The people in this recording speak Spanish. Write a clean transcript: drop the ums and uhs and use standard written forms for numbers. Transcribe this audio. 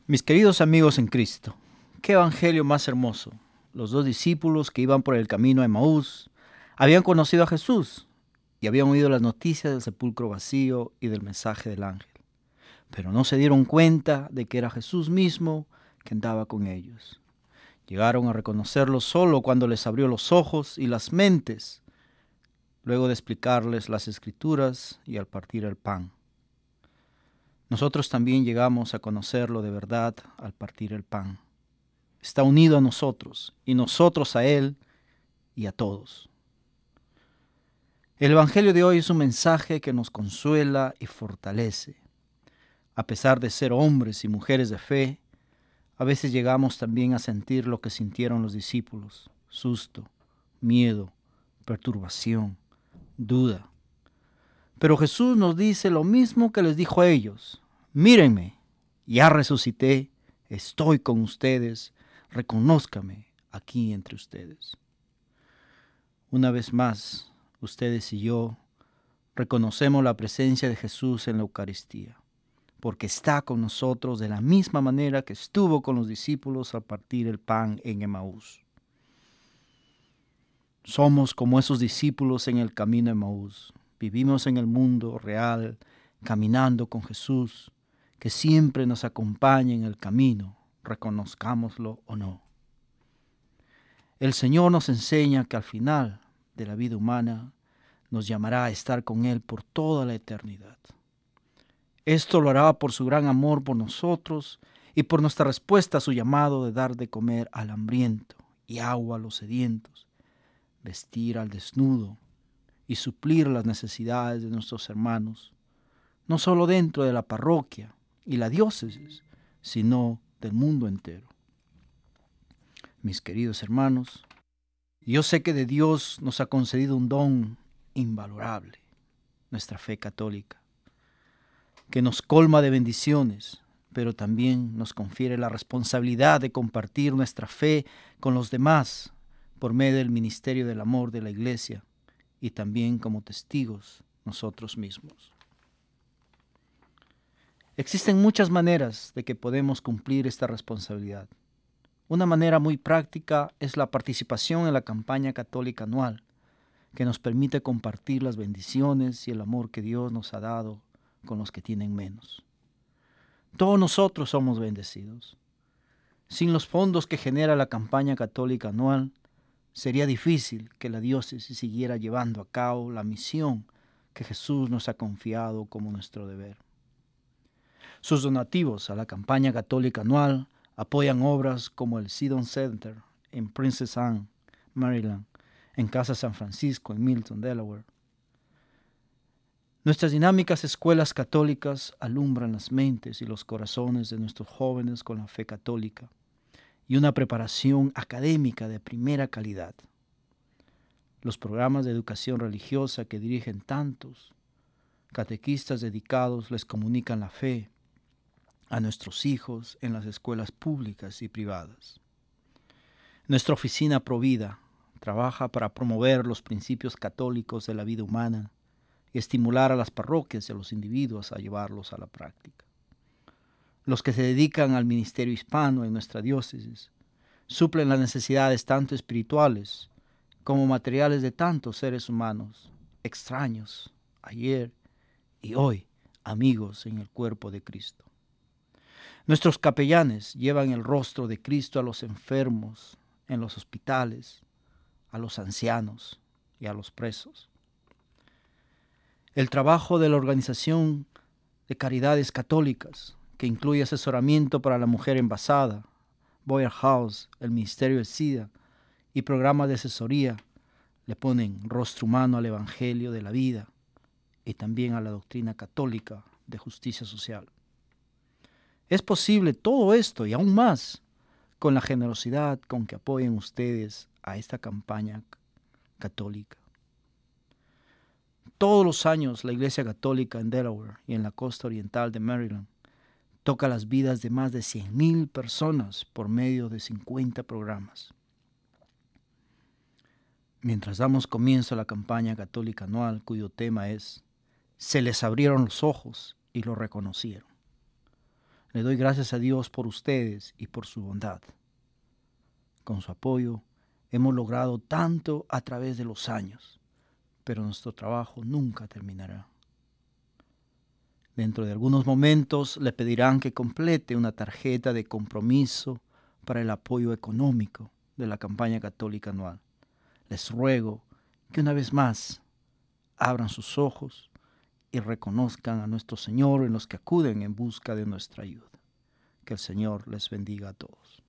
Mis queridos amigos en Cristo, qué evangelio más hermoso. Los dos discípulos que iban por el camino a Emaús habían conocido a Jesús y habían oído las noticias del sepulcro vacío y del mensaje del ángel, pero no se dieron cuenta de que era Jesús mismo que andaba con ellos. Llegaron a reconocerlo solo cuando les abrió los ojos y las mentes, luego de explicarles las Escrituras y al partir el pan. Nosotros también llegamos a conocerlo de verdad al partir el pan. Está unido a nosotros y nosotros a Él y a todos. El Evangelio de hoy es un mensaje que nos consuela y fortalece. A pesar de ser hombres y mujeres de fe, a veces llegamos también a sentir lo que sintieron los discípulos: susto, miedo, perturbación, duda. Pero Jesús nos dice lo mismo que les dijo a ellos: mírenme, ya resucité, estoy con ustedes, reconózcame aquí entre ustedes. Una vez más, ustedes y yo reconocemos la presencia de Jesús en la Eucaristía, porque está con nosotros de la misma manera que estuvo con los discípulos al partir el pan en Emaús. Somos como esos discípulos en el camino a Emaús. Vivimos en el mundo real, caminando con Jesús, que siempre nos acompaña en el camino, reconozcámoslo o no. El Señor nos enseña que al final de la vida humana nos llamará a estar con Él por toda la eternidad. Esto lo hará por su gran amor por nosotros y por nuestra respuesta a su llamado de dar de comer al hambriento y agua a los sedientos, vestir al desnudo y suplir las necesidades de nuestros hermanos, no solo dentro de la parroquia y la diócesis, sino del mundo entero. Mis queridos hermanos, yo sé que de Dios nos ha concedido un don invalorable, nuestra fe católica, que nos colma de bendiciones, pero también nos confiere la responsabilidad de compartir nuestra fe con los demás por medio del ministerio del amor de la Iglesia y también como testigos nosotros mismos. Existen muchas maneras de que podemos cumplir esta responsabilidad. Una manera muy práctica es la participación en la campaña católica anual, que nos permite compartir las bendiciones y el amor que Dios nos ha dado con los que tienen menos. Todos nosotros somos bendecidos. Sin los fondos que genera la campaña católica anual, sería difícil que la diócesis siguiera llevando a cabo la misión que Jesús nos ha confiado como nuestro deber. Sus donativos a la campaña católica anual apoyan obras como el Sidon Center en Princess Anne, Maryland, en Casa San Francisco en Milton, Delaware. Nuestras dinámicas escuelas católicas alumbran las mentes y los corazones de nuestros jóvenes con la fe católica y una preparación académica de primera calidad. Los programas de educación religiosa que dirigen tantos catequistas dedicados les comunican la fe a nuestros hijos en las escuelas públicas y privadas. Nuestra oficina Provida trabaja para promover los principios católicos de la vida humana y estimular a las parroquias y a los individuos a llevarlos a la práctica. Los que se dedican al ministerio hispano en nuestra diócesis suplen las necesidades tanto espirituales como materiales de tantos seres humanos, extraños, ayer y hoy, amigos en el cuerpo de Cristo. Nuestros capellanes llevan el rostro de Cristo a los enfermos en los hospitales, a los ancianos y a los presos. El trabajo de la Organización de Caridades Católicas, que incluye asesoramiento para la mujer embarazada, Boyer House, el Ministerio del SIDA y programas de asesoría, le ponen rostro humano al Evangelio de la vida y también a la doctrina católica de justicia social. Es posible todo esto y aún más con la generosidad con que apoyen ustedes a esta campaña católica. Todos los años la Iglesia Católica en Delaware y en la costa oriental de Maryland toca las vidas de más de 100,000 personas por medio de 50 programas. Mientras damos comienzo a la campaña católica anual, cuyo tema es "Se les abrieron los ojos y lo reconocieron", Le doy gracias a Dios por ustedes y por su bondad. Con su apoyo hemos logrado tanto a través de los años, pero nuestro trabajo nunca terminará. Dentro de algunos momentos le pedirán que complete una tarjeta de compromiso para el apoyo económico de la campaña católica anual. Les ruego que una vez más abran sus ojos y reconozcan a nuestro Señor en los que acuden en busca de nuestra ayuda. Que el Señor les bendiga a todos.